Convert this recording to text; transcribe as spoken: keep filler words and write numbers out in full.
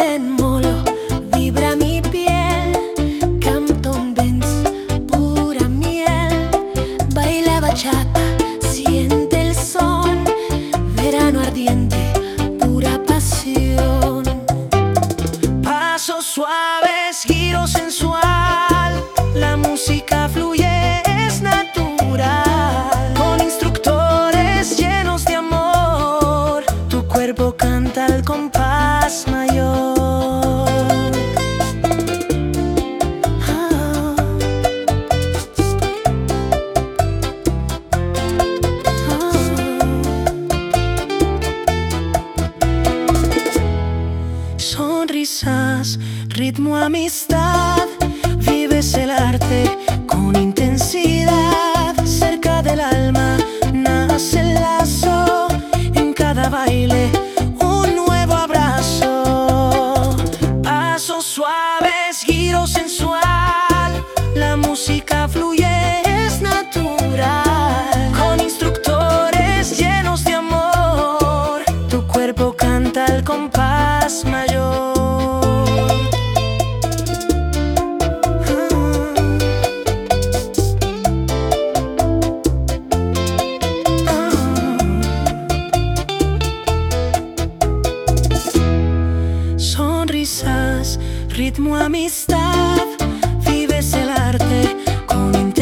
molo, vibra mi piel. Campton Benz, pura miel. Baila bachata, siente el son. Verano ardiente, pura pasión. Pasos suaves, giro sensual. La música fluye, es natural. Con instructores llenos de amor, tu cuerpo canta al compás mayor. Ah. Ah. Sonrisas, ritmo, amistad. Vives el arte con intensidad. Cerca del alma nace el lazo. En cada baile un nuevo abrazo. Pasos suaves, giro sensual. La música fluye, es natural. Con instructores llenos de amor, tu cuerpo canta al compás mayor. Sonrisas, ritmo, amistad. Vives el arte con